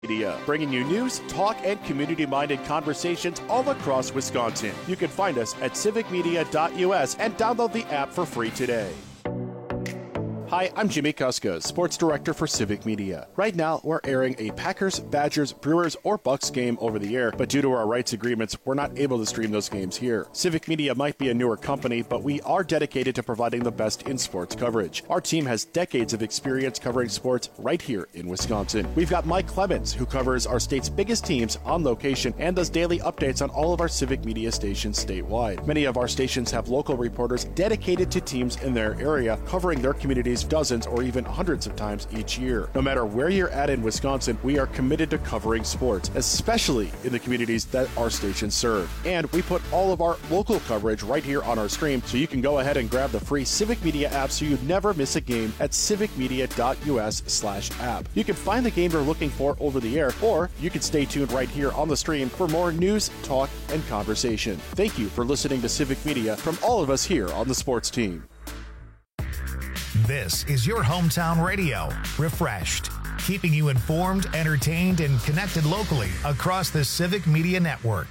Media, bringing you news, talk, and community-minded conversations all across Wisconsin. You can find us at civicmedia.us and download the app for free today. Hi, I'm Jimmy Kuska, Sports Director for Civic Media. Right now, we're airing a Packers, Badgers, Brewers, or Bucks game over the air, but due to our rights agreements, we're not able to stream those games here. Civic Media might be a newer company, but we are dedicated to providing the best in sports coverage. Our team has decades of experience covering sports right here in Wisconsin. We've got Mike Clemens, who covers our state's biggest teams on location and does daily updates on all of our Civic Media stations statewide. Many of our stations have local reporters dedicated to teams in their area, covering their communities dozens or even hundreds of times each year. No matter where you're at in Wisconsin, we are committed to covering sports, especially in the communities that our stations serve. And we put all of our local coverage right here on our stream, so you can go ahead and grab the free Civic Media app so you never miss a game at civicmedia.us/app. You can find the game you're looking for over the air, or you can stay tuned right here on the stream for more news, talk, and conversation. Thank you for listening to Civic Media from all of us here on the sports team. This is your hometown radio, Refreshed, keeping you informed, entertained, and connected locally across the Civic Media Network.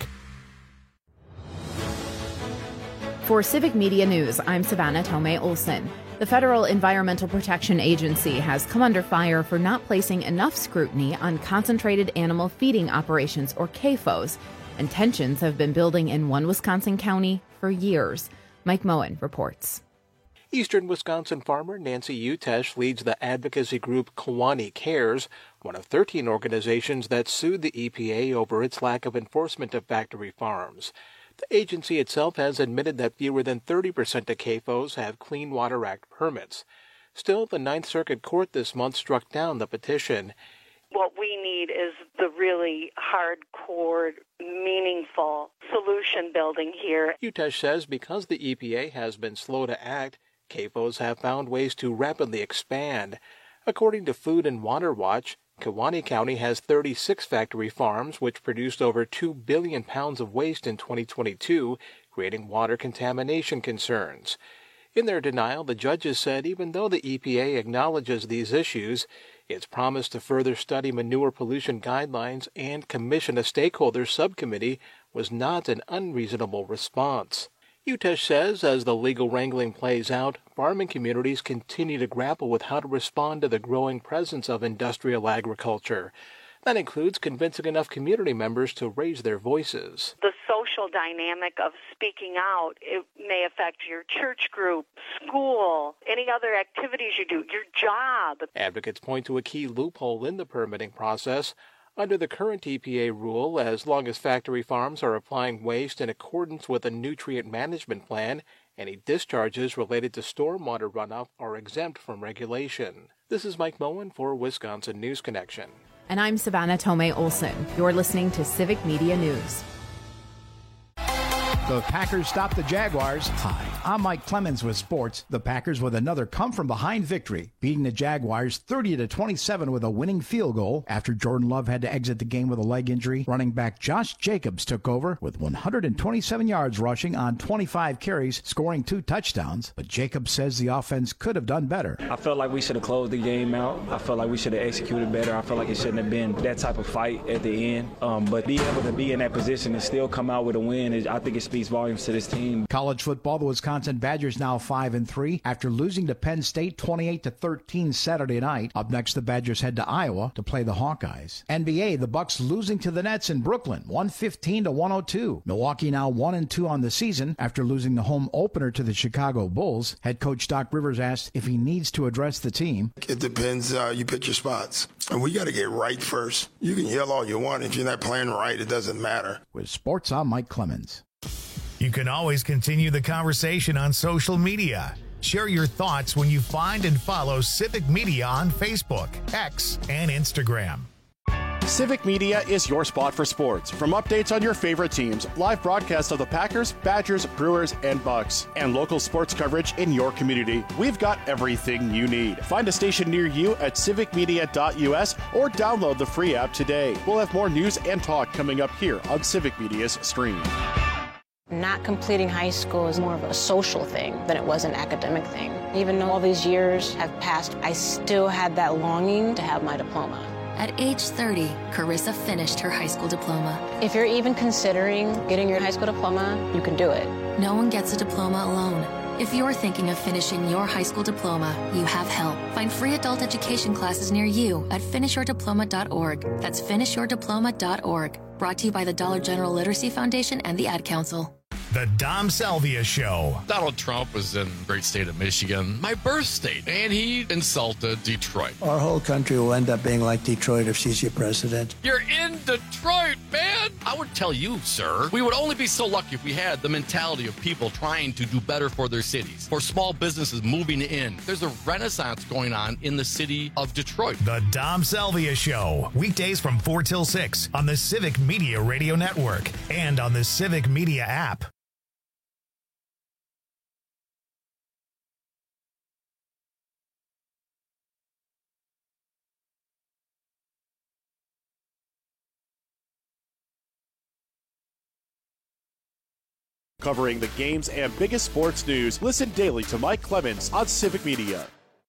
For Civic Media News, I'm Savannah Tomei Olson. The Federal Environmental Protection Agency has come under fire for not placing enough scrutiny on concentrated animal feeding operations, or CAFOs, and tensions have been building in one Wisconsin county for years. Mike Moen reports. Eastern Wisconsin farmer Nancy Utesh leads the advocacy group Kewaunee Cares, one of 13 organizations that sued the EPA over its lack of enforcement of factory farms. The agency itself has admitted that fewer than 30% of CAFOs have Clean Water Act permits. Still, the Ninth Circuit Court this month struck down the petition. What we need is the really hardcore, meaningful solution building here. Utesh says because the EPA has been slow to act, CAFOs have found ways to rapidly expand. According to Food and Water Watch, Kewaunee County has 36 factory farms, which produced over 2 billion pounds of waste in 2022, creating water contamination concerns. In their denial, the judges said even though the EPA acknowledges these issues, its promise to further study manure pollution guidelines and commission a stakeholder subcommittee was not an unreasonable response. Utesh says as the legal wrangling plays out, farming communities continue to grapple with how to respond to the growing presence of industrial agriculture. That includes convincing enough community members to raise their voices. The social dynamic of speaking out, it may affect your church group, school, any other activities you do, your job. Advocates point to a key loophole in the permitting process. Under the current EPA rule, as long as factory farms are applying waste in accordance with a nutrient management plan, any discharges related to stormwater runoff are exempt from regulation. This is Mike Moen for Wisconsin News Connection. And I'm Savannah Tomei Olson. You're listening to Civic Media News. The Packers stopped the Jaguars. Hi, I'm Mike Clemens with sports. The Packers with another come-from-behind victory, beating the Jaguars 30-27 with a winning field goal after Jordan Love had to exit the game with a leg injury. Running back Josh Jacobs took over with 127 yards rushing on 25 carries, scoring 2 touchdowns. But Jacobs says the offense could have done better. I felt like we should have closed the game out. I felt like we should have executed better. I felt like it shouldn't have been that type of fight at the end. But being able to be in that position and still come out with a win, I think it speaks volumes to this team. College football, the Wisconsin Badgers now 5-3 after losing to Penn State 28-13 Saturday night. Up next, the Badgers head to Iowa to play the Hawkeyes. NBA, the Bucks losing to the Nets in Brooklyn 115-102. Milwaukee now 1-2 on the season after losing the home opener to the Chicago Bulls. Head coach Doc Rivers asked if he needs to address the team. It depends. You pick your spots. And we got to get right first. You can yell all you want. If you're not playing right, it doesn't matter. With sports, I'm Mike Clemens. You can always continue the conversation on social media. Share your thoughts when you find and follow Civic Media on Facebook, X, and Instagram. Civic Media is your spot for sports. From updates on your favorite teams, live broadcasts of the Packers, Badgers, Brewers, and Bucks, and local sports coverage in your community, we've got everything you need. Find a station near you at civicmedia.us or download the free app today. We'll have more news and talk coming up here on Civic Media's stream. Not completing high school is more of a social thing than it was an academic thing. Even though all these years have passed, I still had that longing to have my diploma. At age 30, Carissa finished her high school diploma. If you're even considering getting your high school diploma, you can do it. No one gets a diploma alone. If you're thinking of finishing your high school diploma, you have help. Find free adult education classes near you at finishyourdiploma.org. That's finishyourdiploma.org. Brought to you by the Dollar General Literacy Foundation and the Ad Council. The Dom Salvia Show. Donald Trump was in the great state of Michigan, my birth state, and he insulted Detroit. Our whole country will end up being like Detroit if she's your president. You're in Detroit, man! I would tell you, sir, we would only be so lucky if we had the mentality of people trying to do better for their cities, for small businesses moving in. There's a renaissance going on in the city of Detroit. The Dom Salvia Show. Weekdays from 4 till 6 on the Civic Media Radio Network and on the Civic Media app. Covering the games and biggest sports news, listen daily to Mike Clemens on Civic Media.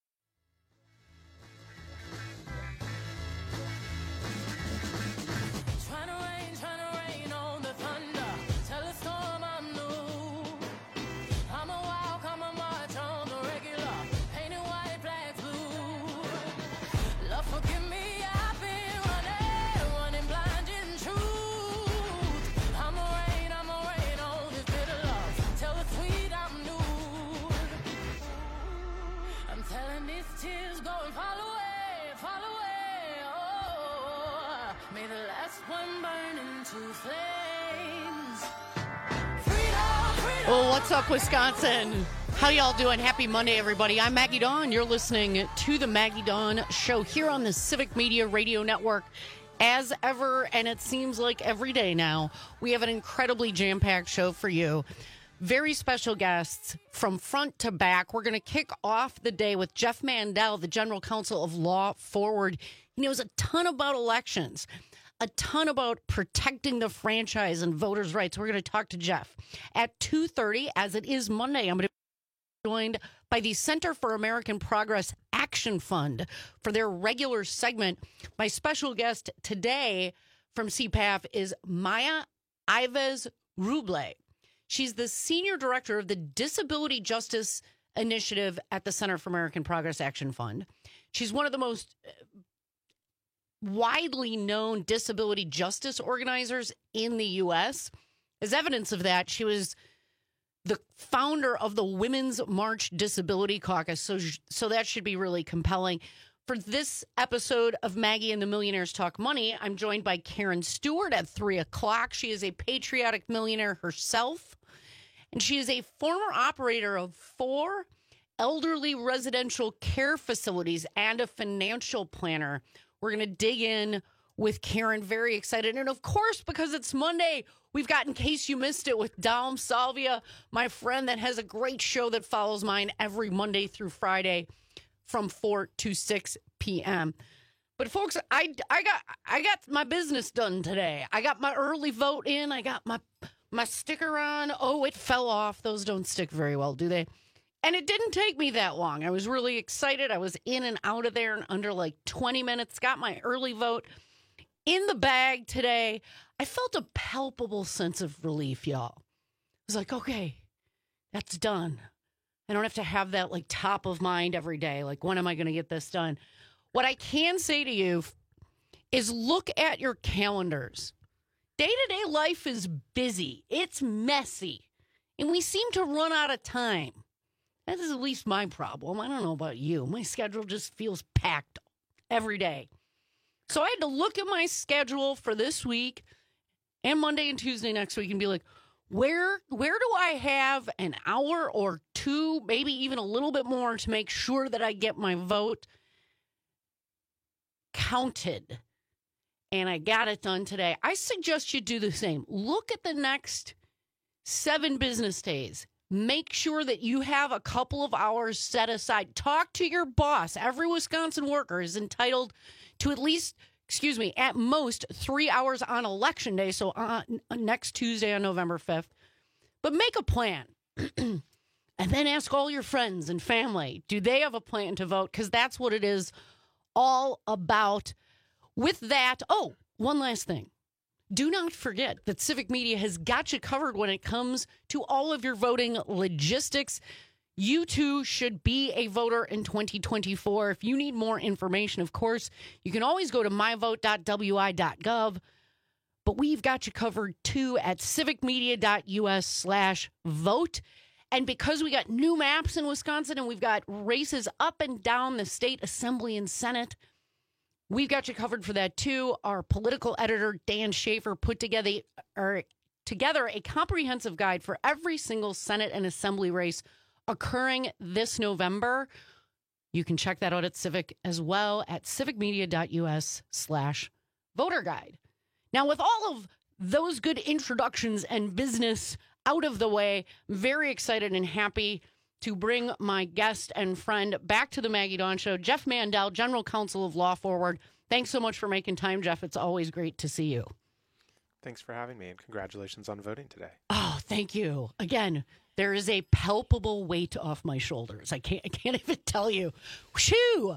Well, what's up, Wisconsin? How y'all doing? Happy Monday, everybody. I'm Maggie Dawn. You're listening to the Maggie Dawn Show here on the Civic Media Radio Network. As ever, and it seems like every day now, we have an incredibly jam-packed show for you. Very special guests from front to back. We're going to kick off the day with Jeff Mandel, the General Counsel of Law Forward. He knows a ton about elections, a ton about protecting the franchise and voters' rights. We're going to talk to Jeff at 2:30, as it is Monday. I'm going to be joined by the Center for American Progress Action Fund for their regular segment. My special guest today from CPAF is Maya Ives Ruble. She's the Senior Director of the Disability Justice Initiative at the Center for American Progress Action Fund. She's one of the most widely known disability justice organizers in the U.S. As evidence of that, she was the founder of the Women's March Disability Caucus, so that should be really compelling. For this episode of Maggie and the Millionaires Talk Money, I'm joined by Karen Stewart at 3 o'clock. She is a patriotic millionaire herself, and she is a former operator of 4 elderly residential care facilities and a financial planner. We're going to dig in with Karen. Very excited. And of course, because it's Monday, we've got In Case You Missed It with Dom Salvia, my friend that has a great show that follows mine every Monday through Friday from 4 to 6 p.m. But folks, I got my business done today. I got my early vote in. I got my sticker on. Oh, it fell off. Those don't stick very well, do they? And it didn't take me that long. I was really excited. I was in and out of there in under like 20 minutes. Got my early vote in the bag today. I felt a palpable sense of relief, y'all. I was like, okay, that's done. I don't have to have that like top of mind every day. Like, when am I going to get this done? What I can say to you is look at your calendars. Day-to-day life is busy. It's messy. And we seem to run out of time. That is at least my problem. I don't know about you. My schedule just feels packed every day. So I had to look at my schedule for this week and Monday and Tuesday next week and be like, where do I have an hour or two, maybe even a little bit more, to make sure that I get my vote counted? And I got it done today. I suggest you do the same. Look at the next 7 business days. Make sure that you have a couple of hours set aside. Talk to your boss. Every Wisconsin worker is entitled to at most 3 hours on Election Day, so next Tuesday on November 5th. But make a plan. And then ask all your friends and family, do they have a plan to vote? Because that's what it is all about. with that, one last thing. Do not forget that Civic Media has got you covered when it comes to all of your voting logistics. You too should be a voter in 2024. If you need more information, of course, you can always go to myvote.wi.gov. But we've got you covered too at civicmedia.us/vote. And because we got new maps in Wisconsin and we've got races up and down the state assembly and Senate, we've got you covered for that too. Our political editor, Dan Schaefer, put together a comprehensive guide for every single Senate and assembly race occurring this November. You can check that out at Civic as well at civicmedia.us/voter guide. Now, with all of those good introductions and business out of the way, very excited and happy to bring my guest and friend back to the Maggie Dawn Show, Jeff Mandel, General Counsel of Law Forward. Thanks so much for making time, Jeff. It's always great to see you. Thanks for having me, and congratulations on voting today. Oh, thank you. Again, there is a palpable weight off my shoulders. I can't even tell you. Whew.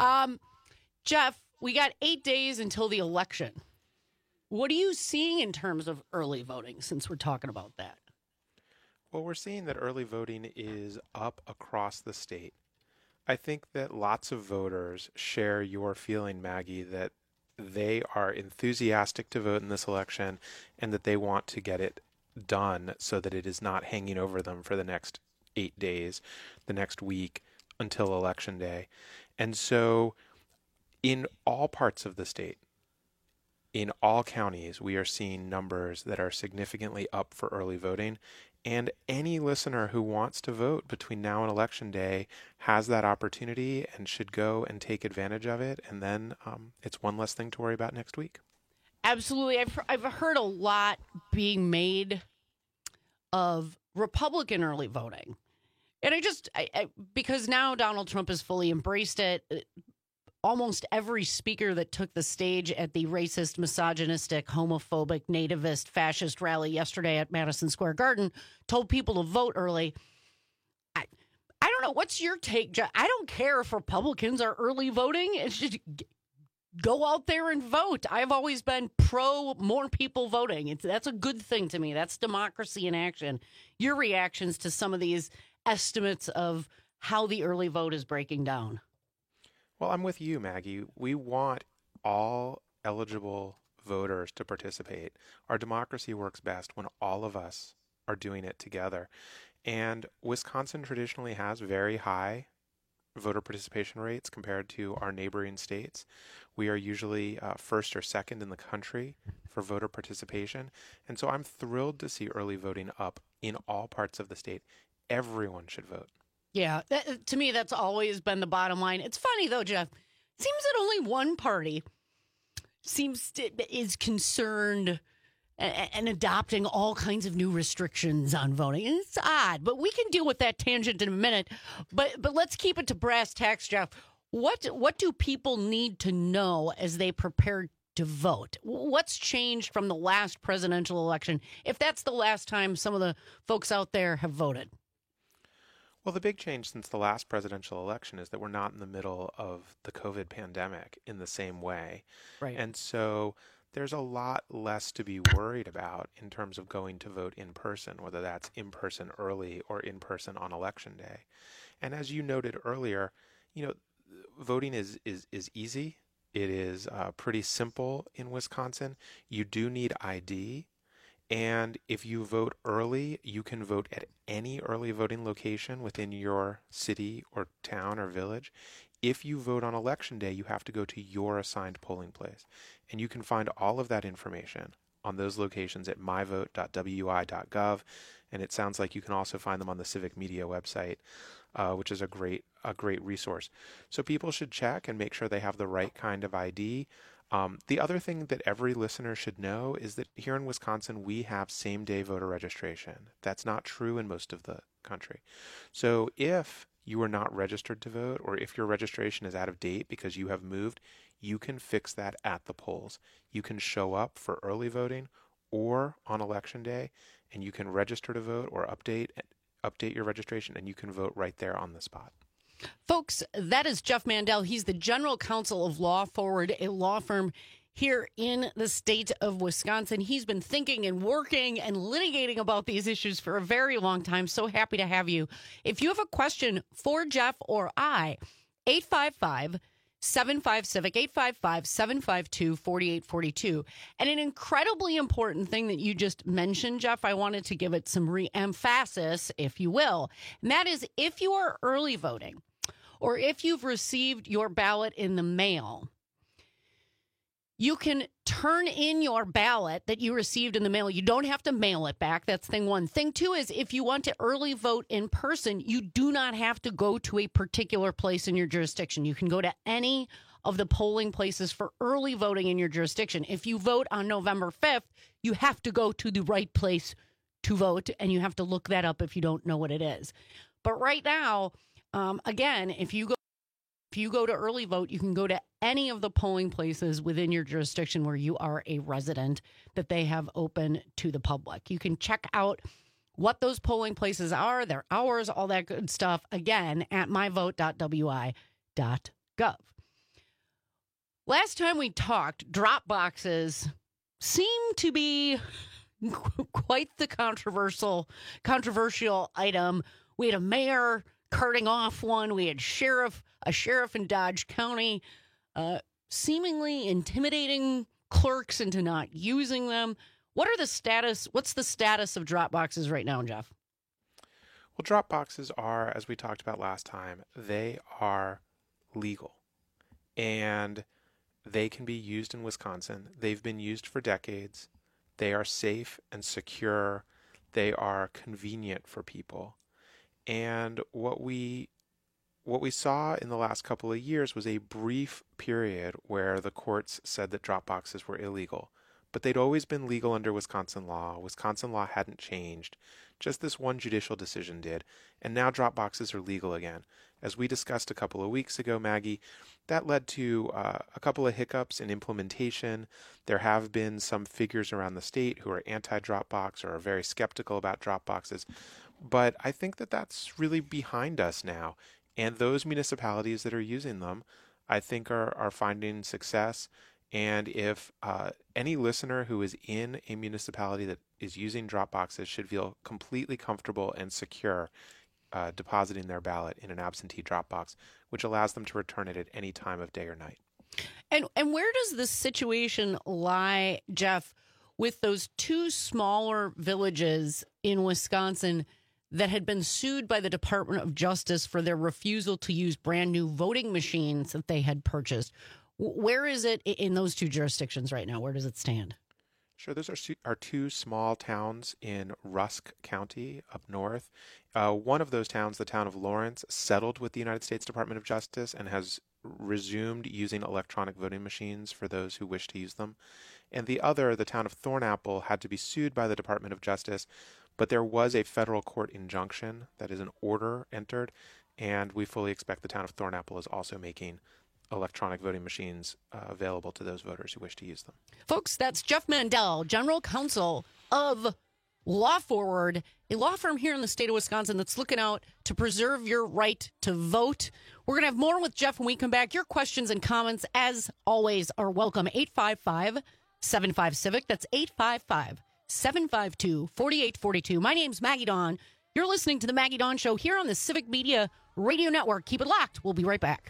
Jeff, we got 8 days until the election. What are you seeing in terms of early voting, since we're talking about that? Well, we're seeing that early voting is up across the state. I think that lots of voters share your feeling, Maggie, that they are enthusiastic to vote in this election and that they want to get it done so that it is not hanging over them for the next 8 days, the next week until Election Day. And so in all parts of the state, in all counties, we are seeing numbers that are significantly up for early voting. And any listener who wants to vote between now and Election Day has that opportunity and should go and take advantage of it. And then it's one less thing to worry about next week. Absolutely. I've heard a lot being made of Republican early voting. And I because now Donald Trump has fully embraced it. Almost every speaker that took the stage at the racist, misogynistic, homophobic, nativist, fascist rally yesterday at Madison Square Garden told people to vote early. I don't know. What's your take, Jeff? I don't care if Republicans are early voting. It's just go out there and vote. I've always been pro more people voting. That's a good thing to me. That's democracy in action. Your reactions to some of these estimates of how the early vote is breaking down? Well, I'm with you, Maggie. We want all eligible voters to participate. Our democracy works best when all of us are doing it together. And Wisconsin traditionally has very high voter participation rates compared to our neighboring states. We are usually first or second in the country for voter participation. And so I'm thrilled to see early voting up in all parts of the state. Everyone should vote. Yeah, to me, that's always been the bottom line. It's funny, though, Jeff. It seems that only one party is concerned and adopting all kinds of new restrictions on voting. And it's odd, but we can deal with that tangent in a minute. But let's keep it to brass tacks, Jeff. What do people need to know as they prepare to vote? What's changed from the last presidential election, if that's the last time some of the folks out there have voted? Well, the big change since the last presidential election is that we're not in the middle of the COVID pandemic in the same way. Right. And so there's a lot less to be worried about in terms of going to vote in person, whether that's in person early or in person on Election Day. And as you noted earlier, voting is easy. It is pretty simple in Wisconsin. You do need ID. And if you vote early, you can vote at any early voting location within your city or town or village. If you vote on Election Day, you have to go to your assigned polling place. And you can find all of that information on those locations at myvote.wi.gov. And it sounds like you can also find them on the Civic Media website, which is a great resource. So people should check and make sure they have the right kind of ID. The other thing that every listener should know is that here in Wisconsin, we have same-day voter registration. That's not true in most of the country. So if you are not registered to vote, or if your registration is out of date because you have moved, you can fix that at the polls. You can show up for early voting or on Election Day, and you can register to vote or update your registration, and you can vote right there on the spot. Folks, that is Jeff Mandel. He's the general counsel of Law Forward, a law firm here in the state of Wisconsin. He's been thinking and working and litigating about these issues for a very long time. So happy to have you. If you have a question for Jeff or I, 855-75-CIVIC, 855-752-4842. And an incredibly important thing that you just mentioned, Jeff, I wanted to give it some re-emphasis, if you will. And that is, if you are early voting or if you've received your ballot in the mail, you can turn in your ballot that you received in the mail. You don't have to mail it back. That's thing one. Thing two is, if you want to early vote in person, you do not have to go to a particular place in your jurisdiction. You can go to any of the polling places for early voting in your jurisdiction. If you vote on November 5th, you have to go to the right place to vote, and you have to look that up if you don't know what it is. But right now, again, if you go to early vote, you can go to any of the polling places within your jurisdiction where you are a resident that they have open to the public. You can check out what those polling places are, their hours, all that good stuff, again, at myvote.wi.gov. Last time we talked, drop boxes seem to be quite the controversial item. We had a mayor carting off one. We had a sheriff in Dodge County seemingly intimidating clerks into not using them. What's the status of drop boxes right now, Jeff? Well, drop boxes are, as we talked about last time, they are legal. And they can be used in Wisconsin. They've been used for decades. They are safe and secure. They are convenient for people. And what we saw in the last couple of years was a brief period where the courts said that drop boxes were illegal. But they'd always been legal under Wisconsin law. Wisconsin law hadn't changed. Just this one judicial decision did. And now drop boxes are legal again. As we discussed a couple of weeks ago, Maggie, that led to a couple of hiccups in implementation. There have been some figures around the state who are anti-drop box or are very skeptical about drop boxes. But I think that that's really behind us now. And those municipalities that are using them, I think, are finding success. And if any listener who is in a municipality that is using drop boxes should feel completely comfortable and secure depositing their ballot in an absentee drop box, which allows them to return it at any time of day or night. And where does the situation lie, Jeff, with those two smaller villages in Wisconsin that had been sued by the Department of Justice for their refusal to use brand new voting machines that they had purchased? Where is it in those two jurisdictions right now? Where does it stand? Sure. Those are two small towns in Rusk County up north. One of those towns, the town of Lawrence, settled with the United States Department of Justice and has resumed using electronic voting machines for those who wish to use them. And the other, the town of Thornapple, had to be sued by the Department of Justice, but there was a federal court injunction, that is an order entered, and we fully expect the town of Thornapple is also making electronic voting machines available to those voters who wish to use them. Folks, that's Jeff Mandel, General Counsel of Law Forward, a law firm here in the state of Wisconsin that's looking out to preserve your right to vote. We're going to have more with Jeff when we come back. Your questions and comments, as always, are welcome. 855-75-CIVIC. That's 855-752-4842. My name's Maggie Dawn. You're listening to The Maggie Dawn Show here on the Civic Media Radio Network. Keep it locked. We'll be right back.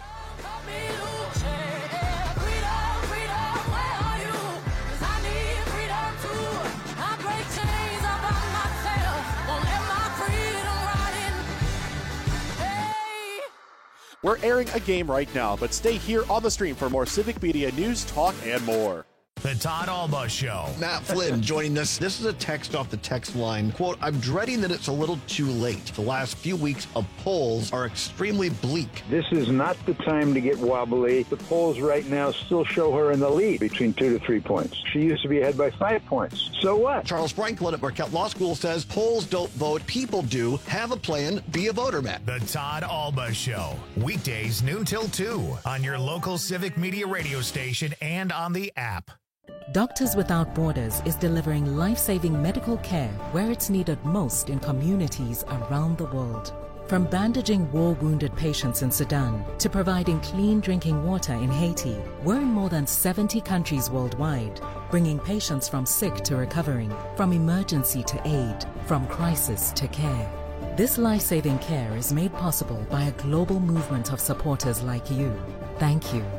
We're airing a game right now, but stay here on the stream for more Civic Media news, talk, and more. The Todd Alba Show. Matt Flynn joining us. This is a text off the text line. Quote, I'm dreading that it's a little too late. The last few weeks of polls are extremely bleak. This is not the time to get wobbly. The polls right now still show her in the lead between 2 to 3 points. She used to be ahead by 5 points. So what? Charles Franklin at Marquette Law School says polls don't vote, people do. Have a plan, be a voter, Matt. The Todd Alba Show. Weekdays noon till 2 on your local Civic Media radio station and on the app. Doctors Without Borders is delivering life-saving medical care where it's needed most in communities around the world. From bandaging war-wounded patients in Sudan to providing clean drinking water in Haiti, we're in more than 70 countries worldwide, bringing patients from sick to recovering, from emergency to aid, from crisis to care. This life-saving care is made possible by a global movement of supporters like you. Thank you.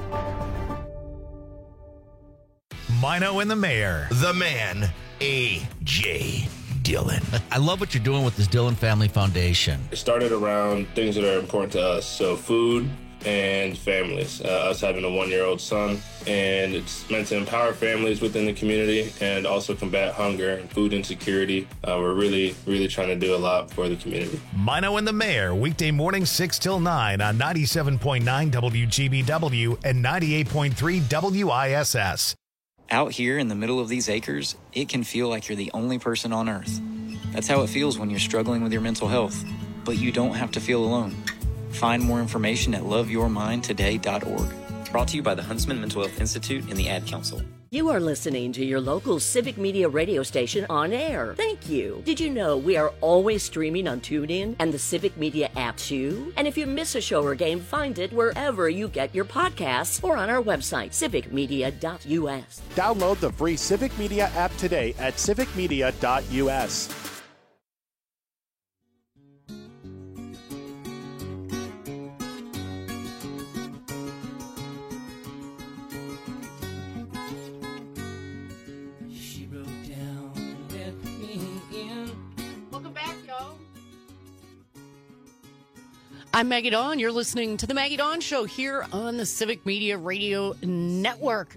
Mino and the Mayor. The man, A.J. Dillon. I love what you're doing with this Dillon Family Foundation. It started around things that are important to us. So food and families. Us having a 1-year-old son. And it's meant to empower families within the community and also combat hunger and food insecurity. We're really, really trying to do a lot for the community. Mino and the Mayor, weekday mornings 6 till 9 on 97.9 WGBW and 98.3 WISS. Out here in the middle of these acres, it can feel like you're the only person on Earth. That's how it feels when you're struggling with your mental health. But you don't have to feel alone. Find more information at loveyourmindtoday.org. Brought to you by the Huntsman Mental Health Institute and the Ad Council. You are listening to your local Civic Media radio station on air. Thank you. Did you know we are always streaming on TuneIn and the Civic Media app too? And if you miss a show or game, find it wherever you get your podcasts or on our website, civicmedia.us. Download the free Civic Media app today at civicmedia.us. I'm Maggie Dawn. You're listening to The Maggie Dawn Show here on the Civic Media Radio Network.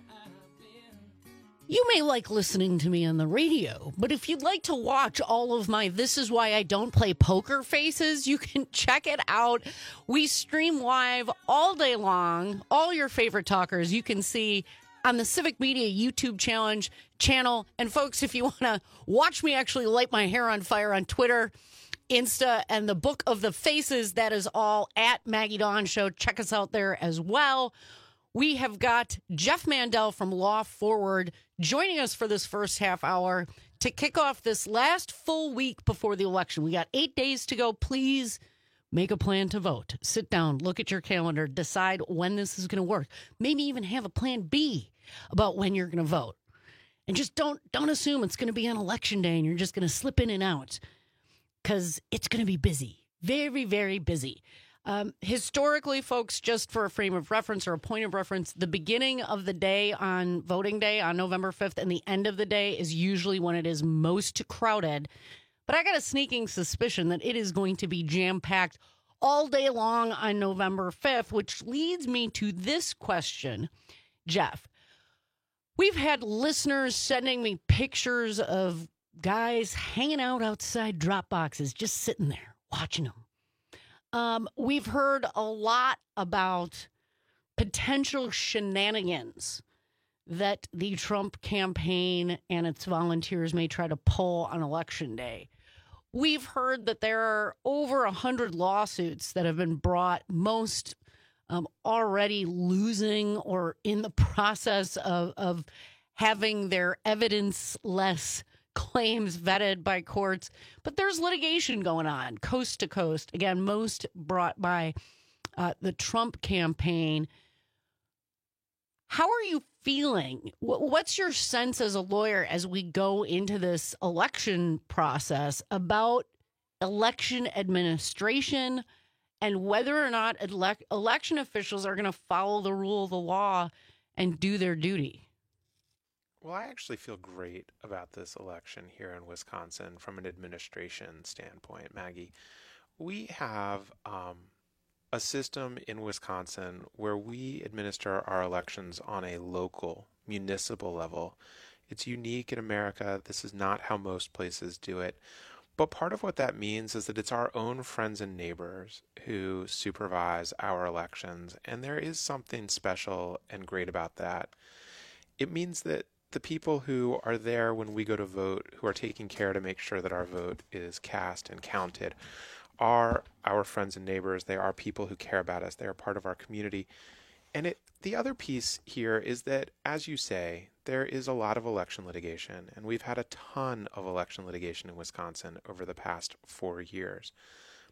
You may like listening to me on the radio, but if you'd like to watch all of my This Is Why I Don't Play Poker faces, you can check it out. We stream live all day long. All your favorite talkers you can see on the Civic Media YouTube channel. And folks, if you want to watch me actually light my hair on fire on Twitter, Insta, and the Book of the Faces, that is all at Maggie Dawn Show. Check us out there as well. We have got Jeff Mandel from Law Forward joining us for this first half hour to kick off this last full week before the election. We got 8 days to go. Please make a plan to vote. Sit down, look at your calendar, decide when this is going to work. Maybe even have a plan B about when you're going to vote. And just don't assume it's going to be on election day and you're just going to slip in and out, because it's going to be busy. Very, very busy. Historically, folks, just for a frame of reference or a point of reference, the beginning of the day on voting day on November 5th and the end of the day is usually when it is most crowded. But I got a sneaking suspicion that it is going to be jam-packed all day long on November 5th, which leads me to this question, Jeff. We've had listeners sending me pictures of guys hanging out outside drop boxes, just sitting there, watching them. We've heard a lot about potential shenanigans that the Trump campaign and its volunteers may try to pull on Election Day. We've heard that there are over 100 lawsuits that have been brought, most already losing or in the process of having their evidence-less claims vetted by courts, but there's litigation going on coast to coast. Again, most brought by the Trump campaign. How are you feeling? What's your sense as a lawyer as we go into this election process about election administration and whether or not election officials are going to follow the rule of the law and do their duty? Well, I actually feel great about this election here in Wisconsin from an administration standpoint, Maggie. We have a system in Wisconsin where we administer our elections on a local, municipal level. It's unique in America. This is not how most places do it. But part of what that means is that it's our own friends and neighbors who supervise our elections, and there is something special and great about that. It means that the people who are there when we go to vote, who are taking care to make sure that our vote is cast and counted, are our friends and neighbors. They are people who care about us. They are part of our community. And the other piece here is that, as you say, there is a lot of election litigation, and we've had a ton of election litigation in Wisconsin over the past 4 years.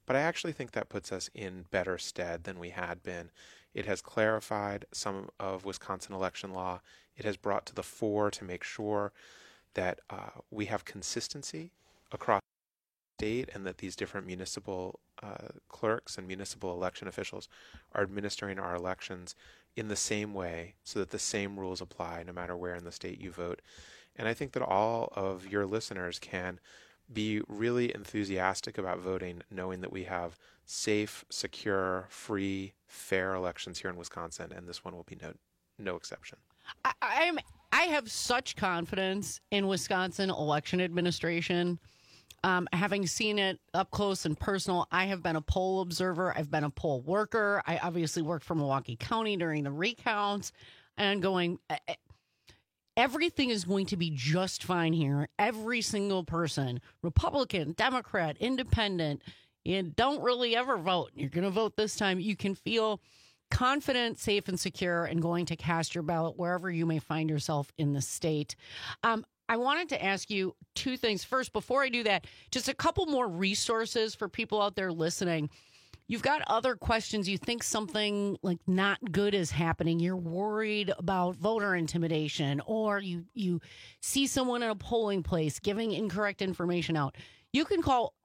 But I actually think that puts us in better stead than we had been. It has clarified some of Wisconsin election law. It has brought to the fore to make sure that we have consistency across the state and that these different municipal clerks and municipal election officials are administering our elections in the same way so that the same rules apply no matter where in the state you vote. And I think that all of your listeners can be really enthusiastic about voting, knowing that we have safe, secure, free, fair elections here in Wisconsin, and this one will be no exception. I have such confidence in Wisconsin election administration. Having seen it up close and personal, I have been a poll observer. I've been a poll worker. I obviously worked for Milwaukee County during the recounts and going, everything is going to be just fine here. Every single person, Republican, Democrat, Independent, you don't really ever vote. You're going to vote this time. You can feel confident, safe, and secure and going to cast your ballot wherever you may find yourself in the state. I wanted to ask you two things. First, before I do that, just a couple more resources for people out there listening. You've got other questions. You think something like not good is happening. You're worried about voter intimidation, or you see someone in a polling place giving incorrect information out. You can call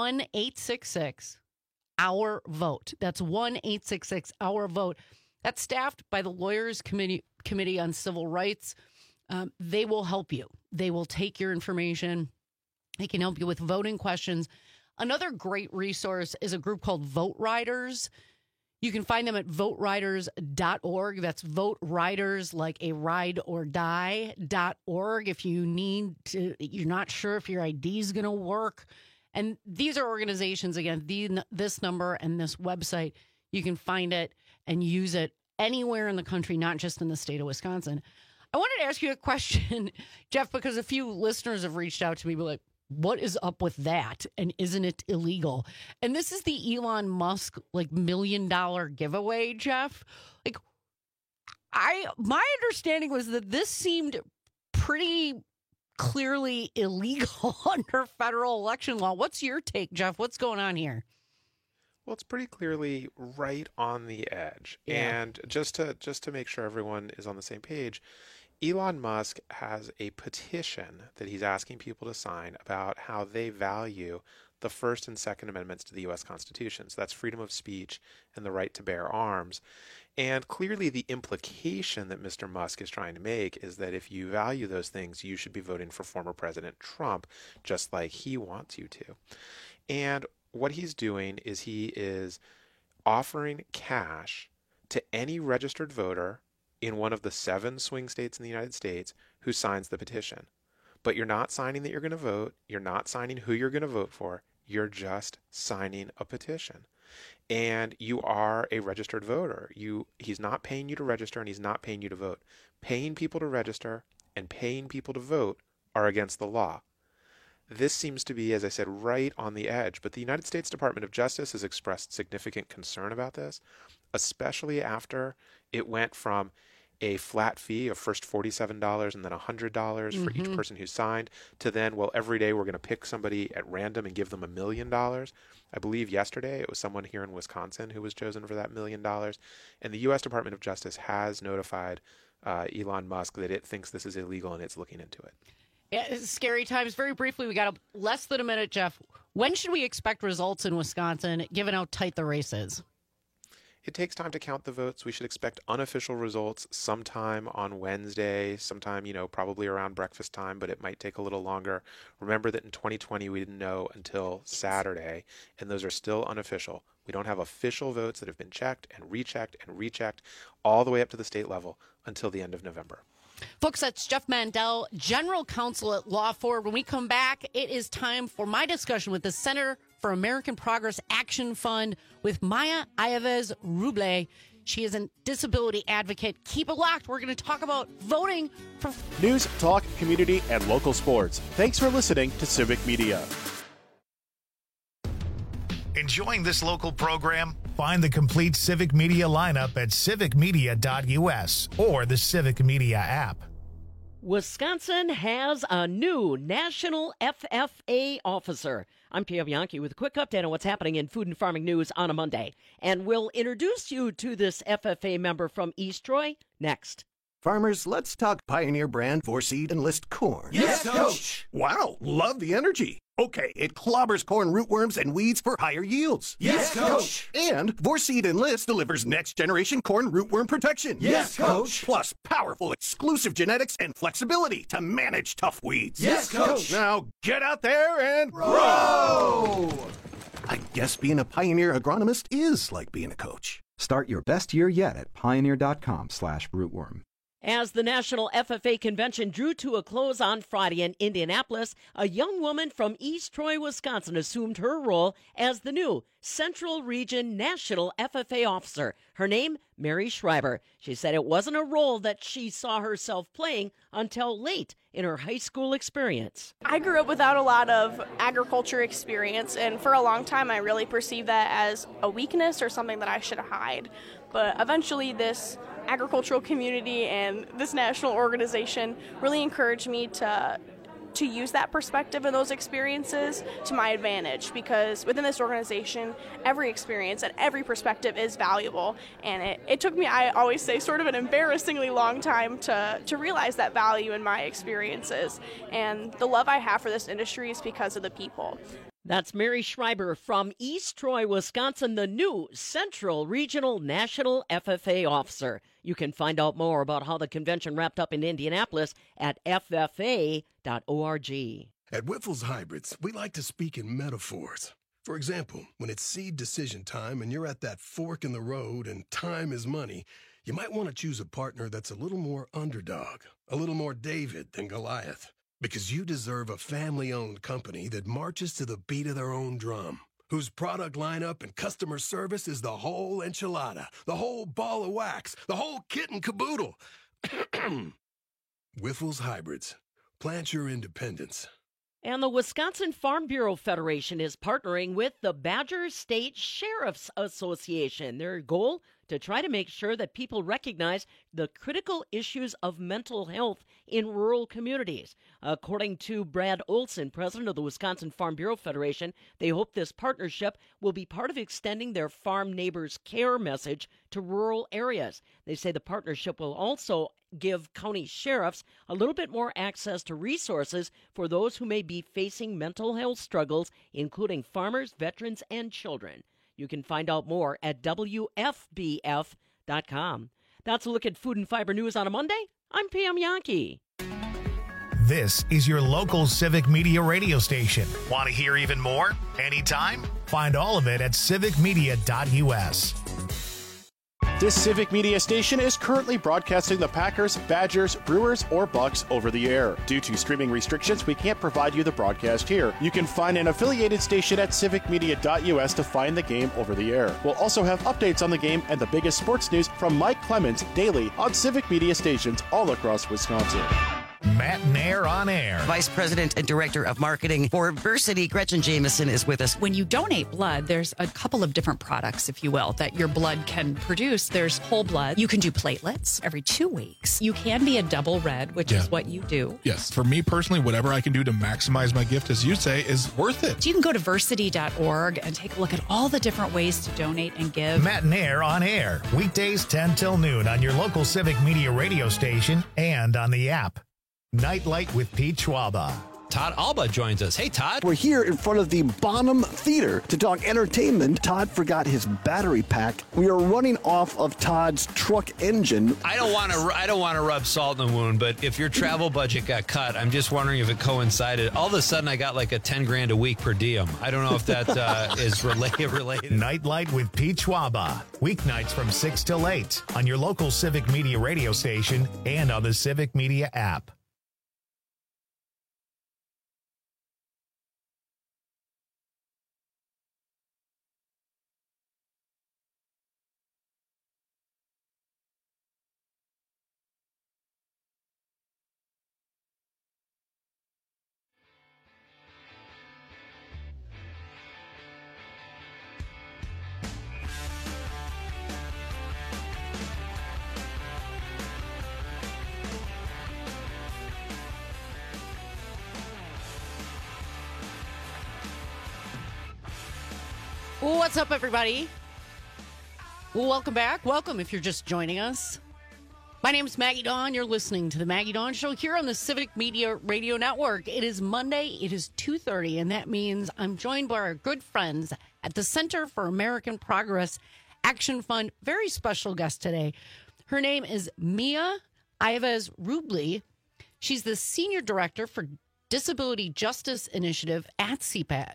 1-866-OUR-VOTE. That's 1-866-OUR-VOTE. That's staffed by the Lawyers Committee on Civil Rights. They will help you. They will take your information. They can help you with voting questions. Another great resource is a group called Vote Riders. You can find them at voteriders.org. That's Vote Riders, like a ride or die.org. If you need to, you're not sure if your ID is going to work. And these are organizations, again, this number and this website, you can find it and use it anywhere in the country, not just in the state of Wisconsin. I wanted to ask you a question, Jeff, because a few listeners have reached out to me, like, what is up with that? And isn't it illegal? And this is the Elon Musk, like, $1 million giveaway, Jeff. Like, my understanding was that this seemed pretty clearly illegal under federal election law. What's your take, Jeff? What's going on here? Well, it's pretty clearly right on the edge. Yeah. And just to make sure everyone is on the same page, Elon Musk has a petition that he's asking people to sign about how they value the First and Second Amendments to the U.S. Constitution. So that's freedom of speech and the right to bear arms. And clearly the implication that Mr. Musk is trying to make is that if you value those things, you should be voting for former President Trump, just like he wants you to. And what he's doing is he is offering cash to any registered voter in one of the 7 swing states in the United States who signs the petition. But you're not signing that you're going to vote. You're not signing who you're going to vote for. You're just signing a petition. And you are a registered voter. He's not paying you to register, and he's not paying you to vote. Paying people to register and paying people to vote are against the law. This seems to be, as I said, right on the edge. But the United States Department of Justice has expressed significant concern about this, especially after it went from a flat fee of first $47 and then $100 for each person who signed to then, well, every day we're going to pick somebody at random and give them $1 million. I believe yesterday it was someone here in Wisconsin who was chosen for that $1 million. And the U.S. Department of Justice has notified Elon Musk that it thinks this is illegal and it's looking into it. Yeah, it's scary times. Very briefly, we got less than a minute, Jeff. When should we expect results in Wisconsin, given how tight the race is? It takes time to count the votes. We should expect unofficial results sometime on Wednesday, sometime, probably around breakfast time, but it might take a little longer. Remember that in 2020, we didn't know until Saturday, and those are still unofficial. We don't have official votes that have been checked and rechecked and rechecked all the way up to the state level until the end of November. Folks, that's Jeff Mandel, General Counsel at Law Forward. When we come back, it is time for my discussion with the Center for American Progress Action Fund with Maya Ives-Ruble. She is a disability advocate. Keep it locked. We're going to talk about voting for news, talk, community, and local sports. Thanks for listening to Civic Media. Enjoying this local program? Find the complete Civic Media lineup at civicmedia.us or the Civic Media app. Wisconsin has a new national FFA officer. I'm Pam Yankee with a quick update on what's happening in food and farming news on a Monday. And we'll introduce you to this FFA member from East Troy next. Farmers, let's talk Pioneer brand 4-seed Enlist corn. Yes, Coach! Wow, love the energy. Okay, it clobbers corn rootworms and weeds for higher yields. Yes, Coach! And 4-seed Enlist delivers next-generation corn rootworm protection. Yes, Coach! Plus powerful exclusive genetics and flexibility to manage tough weeds. Yes, Coach! Now get out there and grow! I guess being a Pioneer agronomist is like being a coach. Start your best year yet at pioneer.com/rootworm. As the National FFA Convention drew to a close on Friday in Indianapolis, a young woman from East Troy, Wisconsin, assumed her role as the new Central Region National FFA Officer. Her name, Mary Schreiber. She said it wasn't a role that she saw herself playing until late in her high school experience. I grew up without a lot of agriculture experience, and for a long time I really perceived that as a weakness or something that I should hide. But eventually this agricultural community and this national organization really encouraged me to use that perspective and those experiences to my advantage, because within this organization, every experience and every perspective is valuable. And it took me, I always say, sort of an embarrassingly long time to realize that value in my experiences. And the love I have for this industry is because of the people. That's Mary Schreiber from East Troy, Wisconsin, the new Central Regional National FFA Officer. You can find out more about how the convention wrapped up in Indianapolis at ffa.org. At Whiffles Hybrids, we like to speak in metaphors. For example, when it's seed decision time and you're at that fork in the road and time is money, you might want to choose a partner that's a little more underdog, a little more David than Goliath. Because you deserve a family-owned company that marches to the beat of their own drum, whose product lineup and customer service is the whole enchilada, the whole ball of wax, the whole kit and caboodle. Whiffles Hybrids. Plant your independence. And the Wisconsin Farm Bureau Federation is partnering with the Badger State Sheriff's Association. Their goal, to try to make sure that people recognize the critical issues of mental health in rural communities. According to Brad Olson, president of the Wisconsin Farm Bureau Federation, they hope this partnership will be part of extending their Farm Neighbors Care message to rural areas. They say the partnership will also give county sheriffs a little bit more access to resources for those who may be facing mental health struggles, including farmers, veterans, and children. You can find out more at WFBF.com. That's a look at food and fiber news on a Monday. I'm Pam Yankee. This is your local Civic Media radio station. Want to hear even more? Anytime? Find all of it at civicmedia.us. This Civic Media station is currently broadcasting the Packers, Badgers, Brewers, or Bucks over the air. Due to streaming restrictions, we can't provide you the broadcast here. You can find an affiliated station at civicmedia.us to find the game over the air. We'll also have updates on the game and the biggest sports news from Mike Clemens daily on Civic Media stations all across Wisconsin. Matt Nair on air. Vice President and Director of Marketing for Versity, Gretchen Jameson, is with us. When you donate blood, there's a couple of different products, if you will, that your blood can produce. There's whole blood. You can do platelets every 2 weeks. You can be a double red, which is what you do. Yes. For me personally, whatever I can do to maximize my gift, as you say, is worth it. So you can go to versity.org and take a look at all the different ways to donate and give. Matt Nair on air. Weekdays 10 till noon on your local Civic Media radio station and on the app. Nightlight with Pete Schwaba. Todd Alba joins us. Hey, Todd. We're here in front of the Bonham Theater to talk entertainment. Todd forgot his battery pack. We are running off of Todd's truck engine. I don't want to rub salt in the wound, but if your travel budget got cut, I'm just wondering if it coincided. All of a sudden, I got like a $10,000 a week per diem. I don't know if that is related. Nightlight with Pete Schwaba. Weeknights from 6 till 8 on your local Civic Media radio station and on the Civic Media app. What's up, everybody? Welcome back. Welcome if you're just joining us. My name is Maggie Dawn. You're listening to the Maggie Dawn Show here on the Civic Media Radio Network. It is Monday. It is 2:30, and that means I'm joined by our good friends at the Center for American Progress Action Fund. Very special guest today. Her name is Mia Ives Rubley. She's the Senior Director for Disability Justice Initiative at CPAT.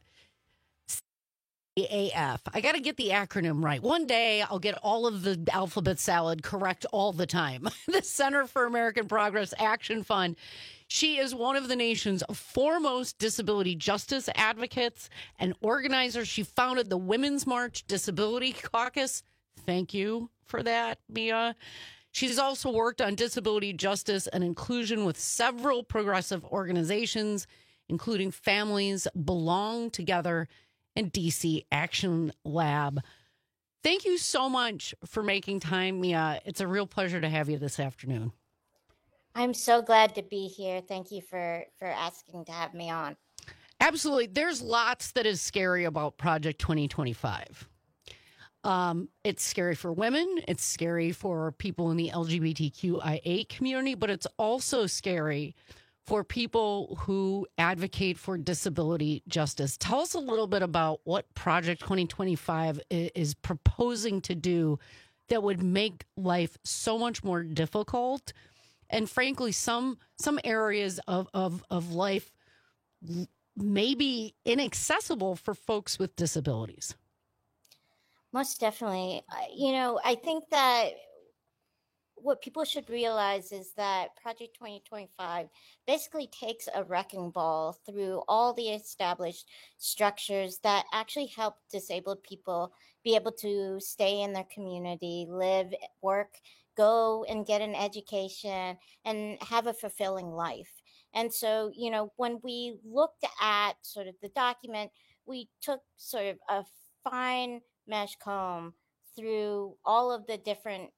AF. I got to get the acronym right. One day I'll get all of the alphabet salad correct all the time. The Center for American Progress Action Fund. She is one of the nation's foremost disability justice advocates and organizers. She founded the Women's March Disability Caucus. Thank you for that, Mia. She's also worked on disability justice and inclusion with several progressive organizations, including Families Belong Together and DC Action Lab. Thank you so much for making time, Mia. It's a real pleasure to have you this afternoon. I'm so glad to be here. Thank you for asking to have me on. Absolutely. There's lots that is scary about Project 2025. It's scary for women. It's scary for people in the LGBTQIA community, but it's also scary for people who advocate for disability justice. Tell us a little bit about what Project 2025 is proposing to do that would make life so much more difficult, and frankly, some areas of life maybe inaccessible for folks with disabilities. Most definitely. I think that what people should realize is that Project 2025 basically takes a wrecking ball through all the established structures that actually help disabled people be able to stay in their community, live, work, go and get an education, and have a fulfilling life. And so, when we looked at sort of the document, we took sort of a fine mesh comb through all of the different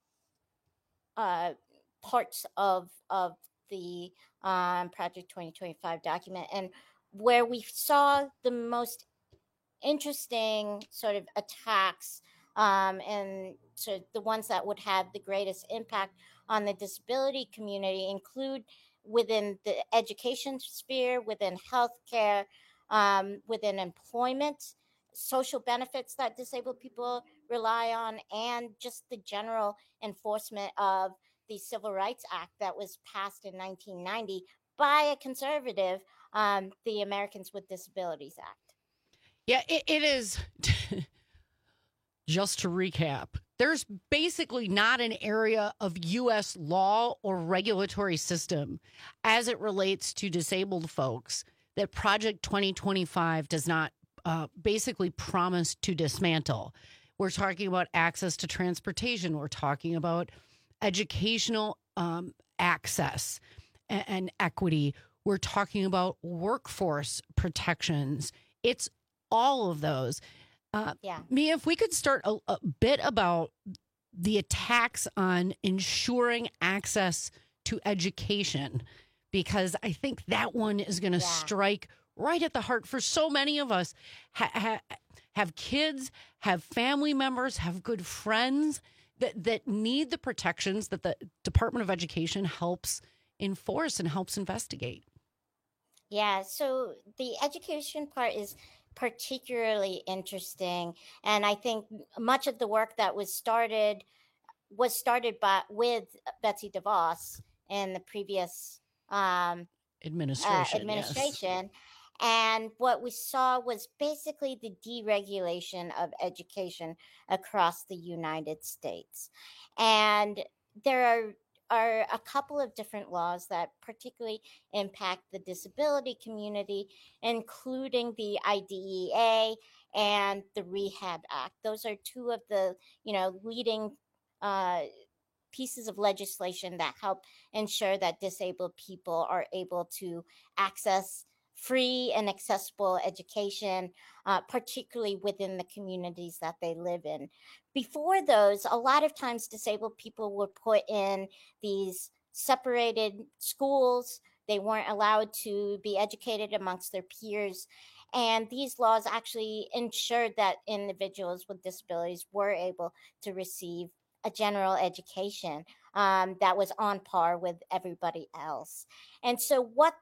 parts of the Project 2025 document, and where we saw the most interesting sort of attacks and sort of the ones that would have the greatest impact on the disability community include within the education sphere, within healthcare, within employment, social benefits that disabled people rely on, and just the general enforcement of the Civil Rights Act that was passed in 1990 by a conservative, the Americans with Disabilities Act. Yeah, it is. Just to recap, there's basically not an area of U.S. law or regulatory system as it relates to disabled folks that Project 2025 does not basically promise to dismantle. We're talking about access to transportation. We're talking about educational access and equity. We're talking about workforce protections. It's all of those. Mia, if we could start a bit about the attacks on ensuring access to education, because I think that one is going to strike right at the heart for so many of us. Have kids, have family members, have good friends that need the protections that the Department of Education helps enforce and helps investigate. Yeah, so the education part is particularly interesting, and I think much of the work that was started with Betsy DeVos in the previous administration. Yes. And what we saw was basically the deregulation of education across the United States. And there are a couple of different laws that particularly impact the disability community, including the IDEA and the Rehab Act. Those are two of the, leading pieces of legislation that help ensure that disabled people are able to access free and accessible education, particularly within the communities that they live in. Before those, a lot of times disabled people were put in these separated schools. They weren't allowed to be educated amongst their peers. And these laws actually ensured that individuals with disabilities were able to receive a general education that was on par with everybody else. And so what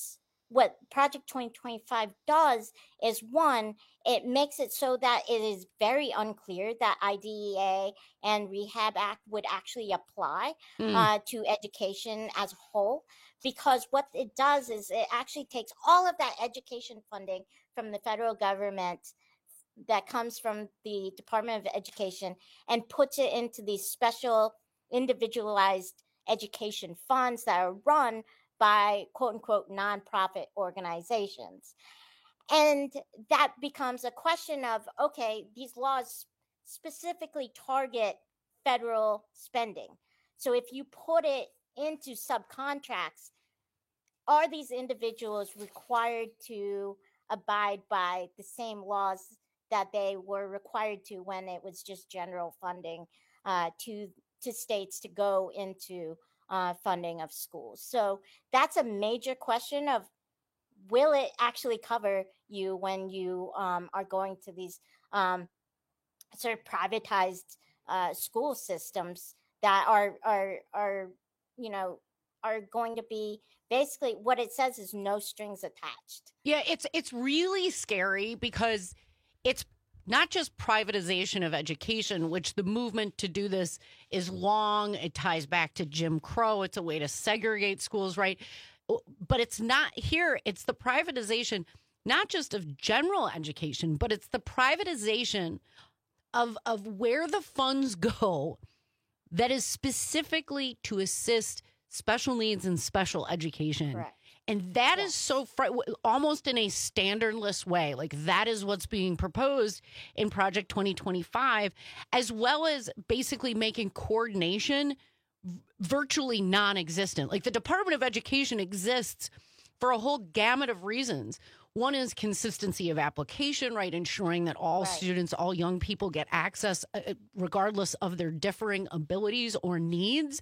Project 2025 does is, one, it makes it so that it is very unclear that IDEA and Rehab Act would actually apply to education as a whole, because what it does is it actually takes all of that education funding from the federal government that comes from the Department of Education and puts it into these special individualized education funds that are run by quote unquote nonprofit organizations. And that becomes a question of, okay, these laws specifically target federal spending. So if you put it into subcontracts, are these individuals required to abide by the same laws that they were required to when it was just general funding to states to go into funding of schools? So that's a major question of, will it actually cover you when you are going to these sort of privatized school systems that are going to be basically, what it says is no strings attached. Yeah, it's really scary because it's not just privatization of education, which the movement to do this is long. It ties back to Jim Crow. It's a way to segregate schools, right? But it's not here. It's the privatization, not just of general education, but it's the privatization of where the funds go that is specifically to assist special needs and special education. Correct. And that is so almost in a standardless way. Like, that is what's being proposed in Project 2025, as well as basically making coordination virtually non-existent. Like, the Department of Education exists for a whole gamut of reasons. One is consistency of application, right? Ensuring that all students, all young people get access regardless of their differing abilities or needs.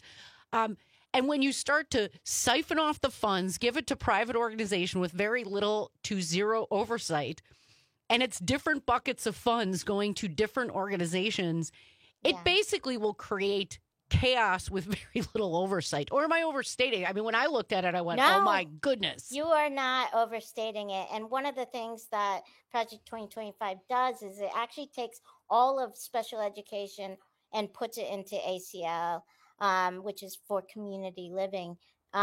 And when you start to siphon off the funds, give it to private organization with very little to zero oversight, and it's different buckets of funds going to different organizations, it basically will create chaos with very little oversight. Or am I overstating? I mean, when I looked at it, I went, No, oh my goodness. You are not overstating it. And one of the things that Project 2025 does is it actually takes all of special education and puts it into ACL. Which is for community living.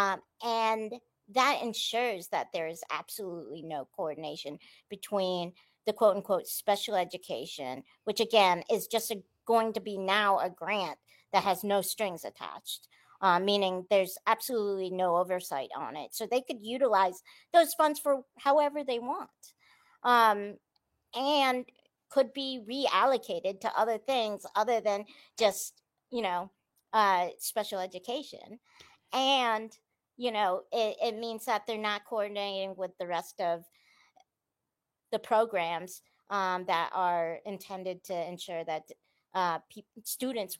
And that ensures that there is absolutely no coordination between the quote unquote special education, which again is just going to be now a grant that has no strings attached, meaning there's absolutely no oversight on it. So they could utilize those funds for however they want, and could be reallocated to other things other than just, special education. And it means that they're not coordinating with the rest of the programs that are intended to ensure that students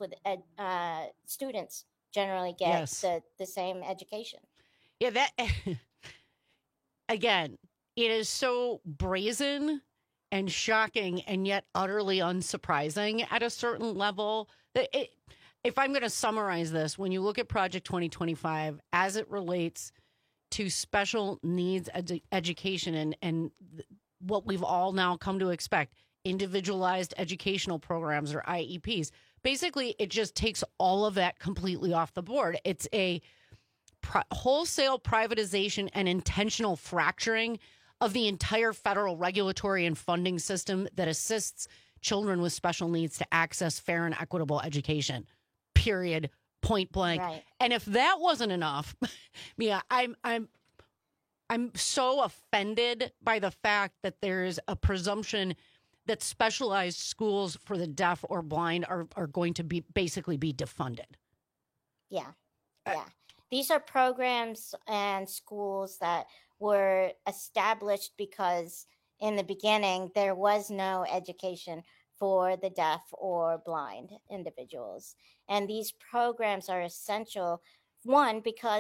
generally get the same education. Yeah, that again, it is so brazen and shocking and yet utterly unsurprising at a certain level that if I'm going to summarize this, when you look at Project 2025 as it relates to special needs education and what we've all now come to expect, individualized educational programs or IEPs, basically it just takes all of that completely off the board. It's a wholesale privatization and intentional fracturing of the entire federal regulatory and funding system that assists children with special needs to access fair and equitable education. Period. Point blank. Right. And if that wasn't enough, Mia, I'm so offended by the fact that there's a presumption that specialized schools for the deaf or blind are going to be basically be defunded. Yeah. These are programs and schools that were established because in the beginning there was no education for the deaf or blind individuals. And these programs are essential, one, because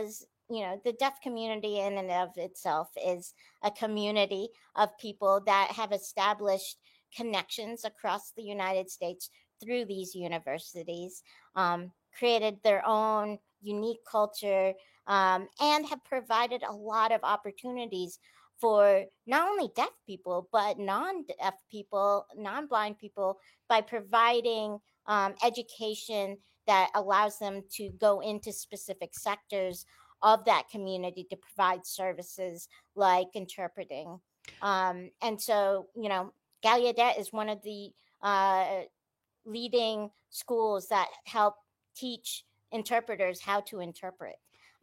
the deaf community in and of itself is a community of people that have established connections across the United States through these universities, created their own unique culture, and have provided a lot of opportunities for not only deaf people, but non-deaf people, non-blind people, by providing education that allows them to go into specific sectors of that community to provide services like interpreting. And so, Gallaudet is one of the leading schools that help teach interpreters how to interpret.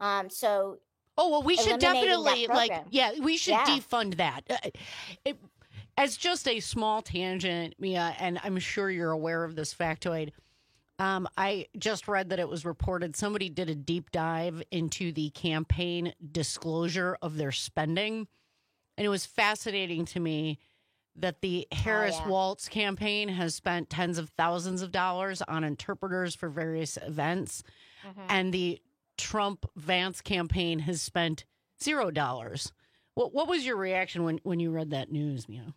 We should definitely we should defund that. As just a small tangent, Mia, and I'm sure you're aware of this factoid. I just read that it was reported somebody did a deep dive into the campaign disclosure of their spending. And it was fascinating to me that the Harris Waltz campaign has spent tens of thousands of dollars on interpreters for various events. Mm-hmm. And the Trump-Vance campaign has spent $0. What was your reaction when you read that news, Mia?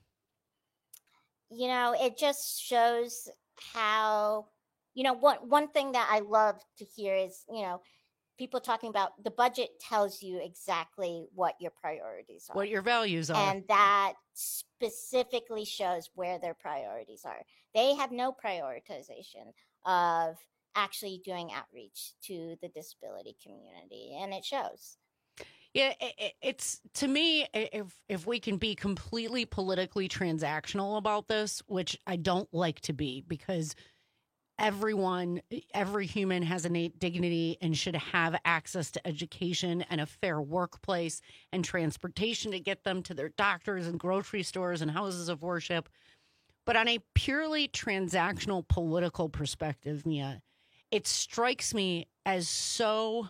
It just shows how, one thing that I love to hear is, people talking about the budget tells you exactly what your priorities are. What your values are. And that specifically shows where their priorities are. They have no prioritization of actually doing outreach to the disability community, and it shows. Yeah, it's to me, if we can be completely politically transactional about this, which I don't like to be, because every human has innate dignity and should have access to education and a fair workplace and transportation to get them to their doctors and grocery stores and houses of worship. But on a purely transactional political perspective, Mia, it strikes me as so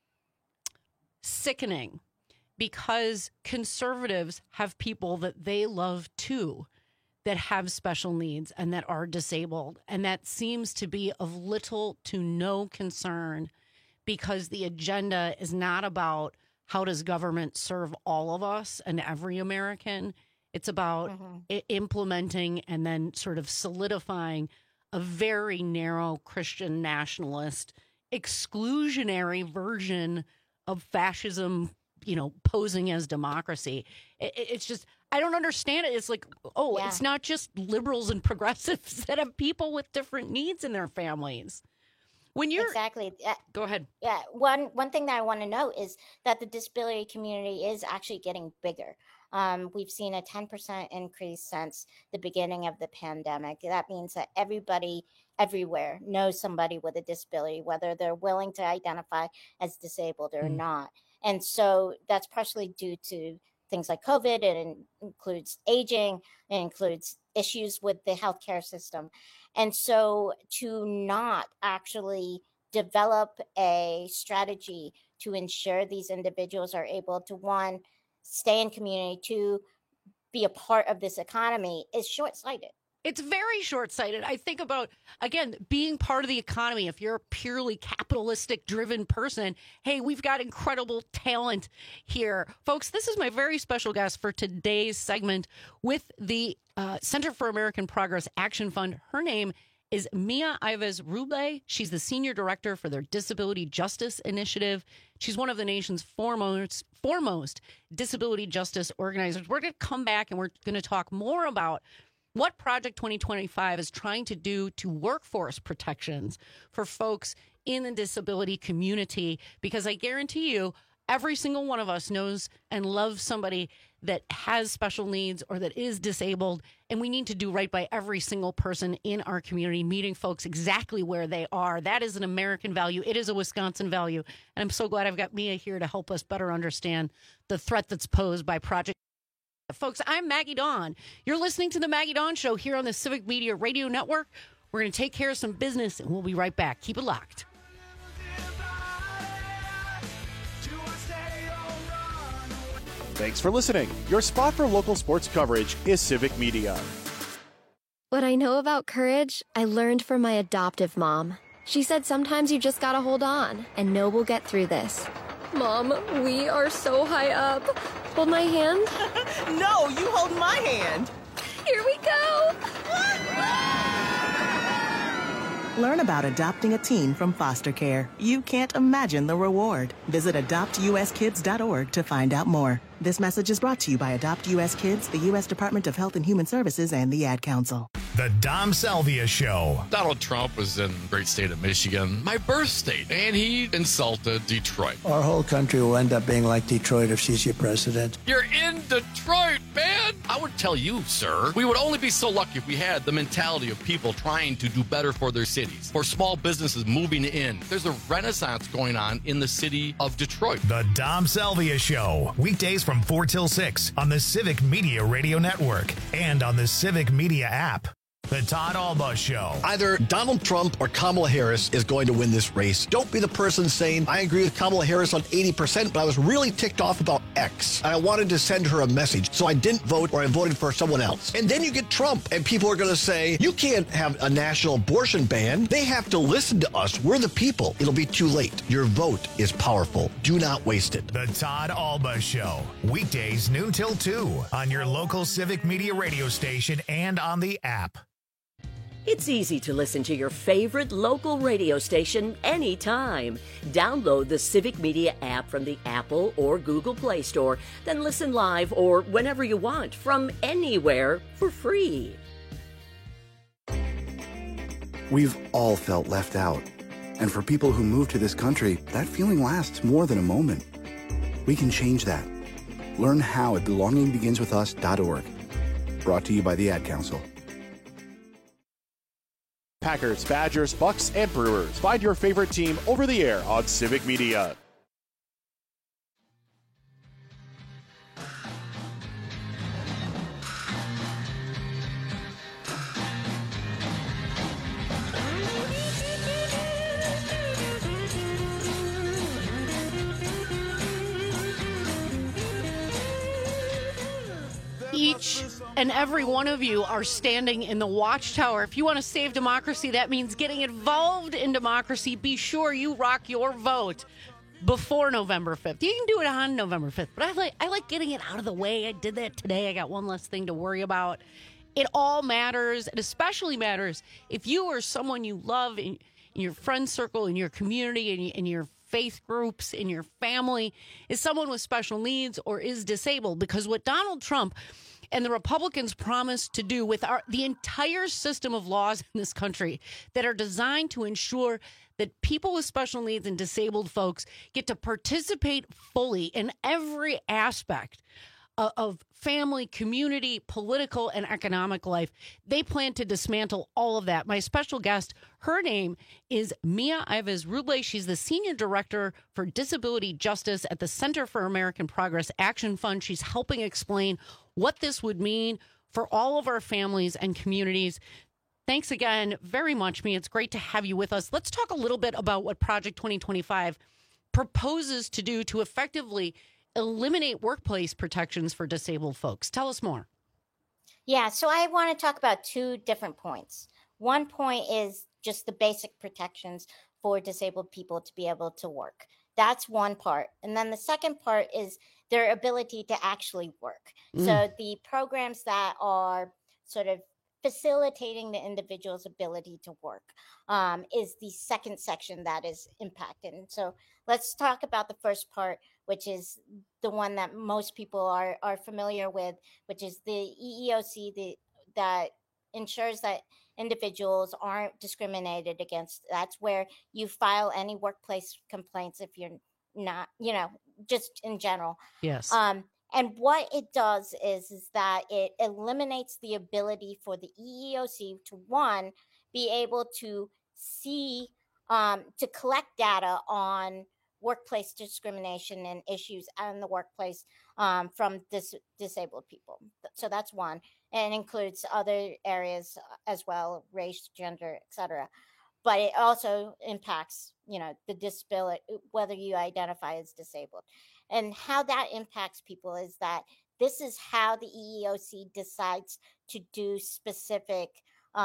sickening because conservatives have people that they love too that have special needs and that are disabled. And that seems to be of little to no concern because the agenda is not about how does government serve all of us and every American. It's about implementing and then sort of solidifying a very narrow Christian nationalist exclusionary version of fascism, posing as democracy. It's just, I don't understand it. It's like, It's not just liberals and progressives that have people with different needs in their families. When you're exactly, go ahead. Yeah, one thing that I want to note is that the disability community is actually getting bigger. We've seen a 10% increase since the beginning of the pandemic. That means that everybody everywhere knows somebody with a disability, whether they're willing to identify as disabled or not. And so that's partially due to things like COVID. It includes aging. It includes issues with the healthcare system. And so to not actually develop a strategy to ensure these individuals are able to, one, stay in community, two, be a part of this economy is short-sighted. It's very short-sighted. I think about, again, being part of the economy. If you're a purely capitalistic-driven person, hey, we've got incredible talent here. Folks, this is my very special guest for today's segment with the Center for American Progress Action Fund. Her name is Mia Ives Ruble. She's the Senior Director for their Disability Justice Initiative. She's one of the nation's foremost disability justice organizers. We're going to come back and we're going to talk more about what Project 2025 is trying to do to workforce protections for folks in the disability community, because I guarantee you, every single one of us knows and loves somebody that has special needs or that is disabled, and we need to do right by every single person in our community, meeting folks exactly where they are. That is an American value. It is a Wisconsin value, and I'm so glad I've got Mia here to help us better understand the threat that's posed by Project. Folks, I'm Maggie Dawn. You're listening to The Maggie Dawn Show here on the Civic Media Radio Network. We're going to take care of some business, and we'll be right back. Keep it locked. Thanks for listening. Your spot for local sports coverage is Civic Media. What I know about courage, I learned from my adoptive mom. She said sometimes you just gotta hold on and know we'll get through this. Mom, we are so high up. Hold my hand. No, you hold my hand. Here we go. Learn about adopting a teen from foster care. You can't imagine the reward. Visit adoptuskids.org to find out more. This message is brought to you by Adopt U.S. Kids, the U.S. Department of Health and Human Services, and the Ad Council. The Dom Salvia Show. Donald Trump was in the great state of Michigan, my birth state, and he insulted Detroit. Our whole country will end up being like Detroit if she's your president. You're in Detroit, man! I would tell you, sir, we would only be so lucky if we had the mentality of people trying to do better for their cities, for small businesses moving in. There's a renaissance going on in the city of Detroit. The Dom Salvia Show. Weekdays from 4 till 6 on the Civic Media Radio Network and on the Civic Media app. The Todd Alba Show. Either Donald Trump or Kamala Harris is going to win this race. Don't be the person saying, I agree with Kamala Harris on 80%, but I was really ticked off about X. And I wanted to send her a message, so I didn't vote or I voted for someone else. And then you get Trump, and people are going to say, you can't have a national abortion ban. They have to listen to us. We're the people. It'll be too late. Your vote is powerful. Do not waste it. The Todd Alba Show. Weekdays noon till 2 on your local Civic Media radio station and on the app. It's easy to listen to your favorite local radio station anytime. Download the Civic Media app from the Apple or Google Play Store, then listen live or whenever you want from anywhere for free. We've all felt left out. And for people who move to this country, that feeling lasts more than a moment. We can change that. Learn how at belongingbeginswithus.org. Brought to you by the Ad Council. Packers, Badgers, Bucks, and Brewers. Find your favorite team over the air on Civic Media. Each and every one of you are standing in the watchtower. If you want to save democracy, that means getting involved in democracy. Be sure you rock your vote before November 5th. You can do it on November 5th, but I like getting it out of the way. I did that today. I got one less thing to worry about. It all matters. It especially matters if you or someone you love in your friend circle, in your community, in your faith groups, in your family, is someone with special needs or is disabled. Because what Donald Trump and the Republicans promised to do with the entire system of laws in this country that are designed to ensure that people with special needs and disabled folks get to participate fully in every aspect of family, community, political, and economic life. They plan to dismantle all of that. My special guest, her name is Mia Ives Rudley. She's the Senior Director for Disability Justice at the Center for American Progress Action Fund. She's helping explain what this would mean for all of our families and communities. Thanks again very much, Mia. It's great to have you with us. Let's talk a little bit about what Project 2025 proposes to do to effectively eliminate workplace protections for disabled folks. Tell us more. Yeah, so I want to talk about two different points. One point is just the basic protections for disabled people to be able to work. That's one part. And then the second part is their ability to actually work. So the programs that are sort of facilitating the individual's ability to work is the second section that is impacted. And so let's talk about the first part, which is the one that most people are familiar with, which is the EEOC that ensures that individuals aren't discriminated against. That's where you file any workplace complaints if you're not, just in general. Yes. And what it does is that it eliminates the ability for the EEOC to, one, be able to see, to collect data on workplace discrimination and issues in the workplace from disabled people. So that's one. And includes other areas as well, race, gender, etc. But it also impacts, the disability, whether you identify as disabled. And how that impacts people is that this is how the EEOC decides to do specific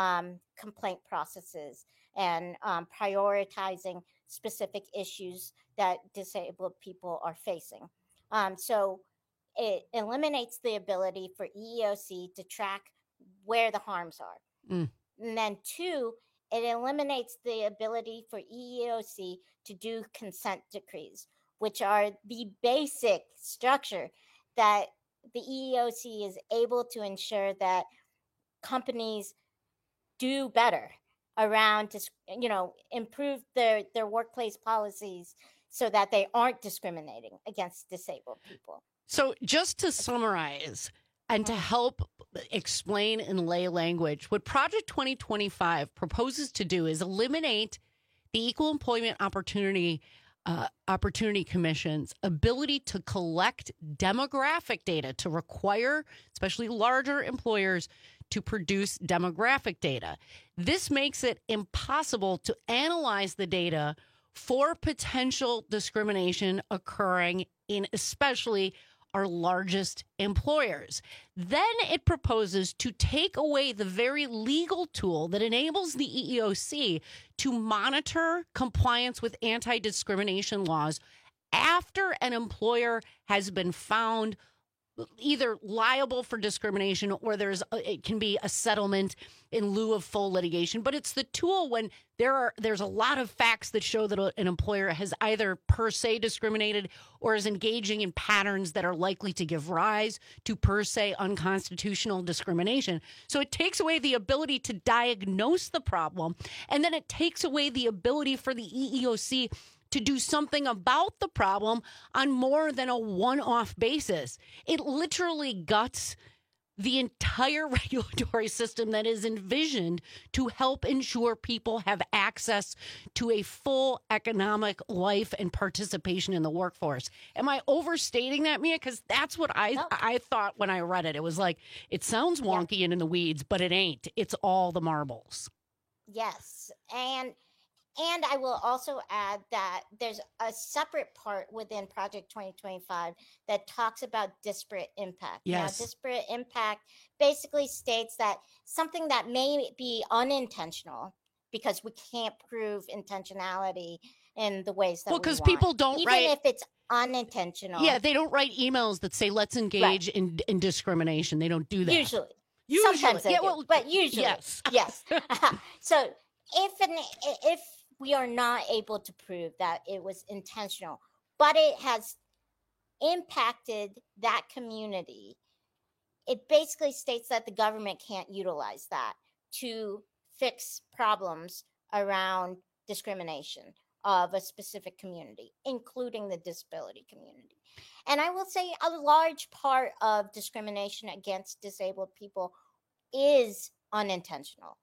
complaint processes and prioritizing specific issues that disabled people are facing. So it eliminates the ability for EEOC to track where the harms are. And then 2, it eliminates the ability for EEOC to do consent decrees, which are the basic structure that the EEOC is able to ensure that companies do better around, improve their workplace policies so that they aren't discriminating against disabled people. So just to summarize and to help explain in lay language, what Project 2025 proposes to do is eliminate the Equal Employment Opportunity Commission's ability to collect demographic data, to require especially larger employers to produce demographic data. This makes it impossible to analyze the data for potential discrimination occurring in especially our largest employers. Then it proposes to take away the very legal tool that enables the EEOC to monitor compliance with anti-discrimination laws after an employer has been found either liable for discrimination or it can be a settlement in lieu of full litigation. But it's the tool when there's a lot of facts that show that an employer has either per se discriminated or is engaging in patterns that are likely to give rise to per se unconstitutional discrimination. So it takes away the ability to diagnose the problem, and then it takes away the ability for the EEOC to do something about the problem on more than a one-off basis. It literally guts the entire regulatory system that is envisioned to help ensure people have access to a full economic life and participation in the workforce. Am I overstating that, Mia? Because that's what I thought when I read it. It was like, it sounds wonky and in the weeds, but it ain't. It's all the marbles. Yes. And I will also add that there's a separate part within Project 2025 that talks about disparate impact. Yes. Now, disparate impact basically states that something that may be unintentional, because we can't prove intentionality in the ways that we want. Well, because people don't even if it's unintentional. Yeah, they don't write emails that say, let's engage in discrimination. They don't do that. Usually. Sometimes they do, but usually. Yes. Yes. So if we are not able to prove that it was intentional, but it has impacted that community, it basically states that the government can't utilize that to fix problems around discrimination of a specific community, including the disability community. And I will say a large part of discrimination against disabled people is unintentional.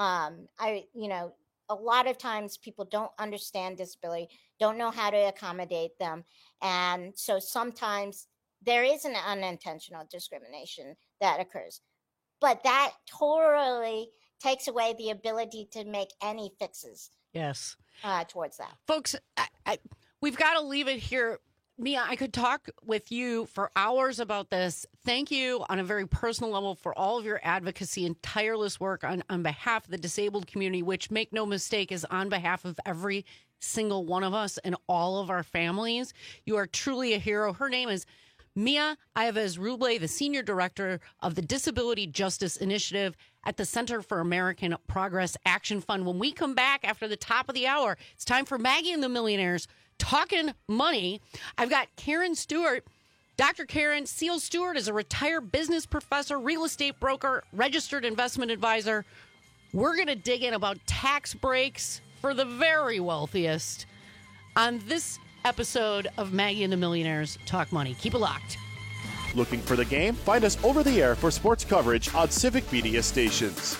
A lot of times people don't understand disability, don't know how to accommodate them. And so sometimes there is an unintentional discrimination that occurs. But that totally takes away the ability to make any fixes. Yes. Towards that. Folks, we've got to leave it here. Mia, I could talk with you for hours about this. Thank you on a very personal level for all of your advocacy and tireless work on behalf of the disabled community, which, make no mistake, is on behalf of every single one of us and all of our families. You are truly a hero. Her name is Mia Ives-Ruble, the Senior Director of the Disability Justice Initiative at the Center for American Progress Action Fund. When we come back after the top of the hour, it's time for Maggie and the Millionaires Talking Money. I've got Karen Stewart. Dr. Karen Seal Stewart is a retired business professor, real estate broker, registered investment advisor. We're going to dig in about tax breaks for the very wealthiest on this episode of Maggie and the Millionaires Talk Money. Keep it locked. Looking for the game? Find us over the air for sports coverage on Civic Media stations.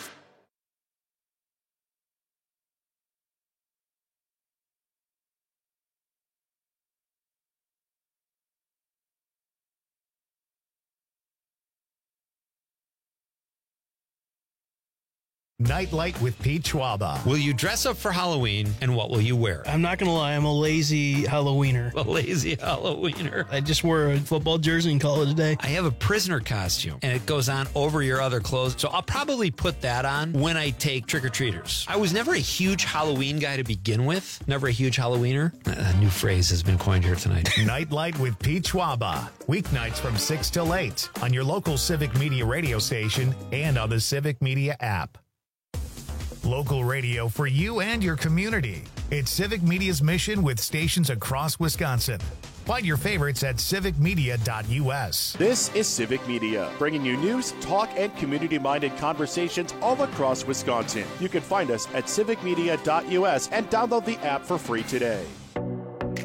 Nightlight with Pete Schwaba. Will you dress up for Halloween, and what will you wear? I'm not going to lie, I'm a lazy Halloweener. A lazy Halloweener. I just wore a football jersey and call it a day. I have a prisoner costume, and it goes on over your other clothes, so I'll probably put that on when I take trick-or-treaters. I was never a huge Halloween guy to begin with. Never a huge Halloweener. A new phrase has been coined here tonight. Nightlight with Pete Schwaba. Weeknights from 6 till 8 on your local Civic Media radio station and on the Civic Media app. Local radio for you and your community. It's Civic Media's mission with stations across Wisconsin. Find your favorites at civicmedia.us. This is Civic Media, bringing you news, talk, and community-minded conversations all across Wisconsin. You can find us at civicmedia.us and download the app for free today.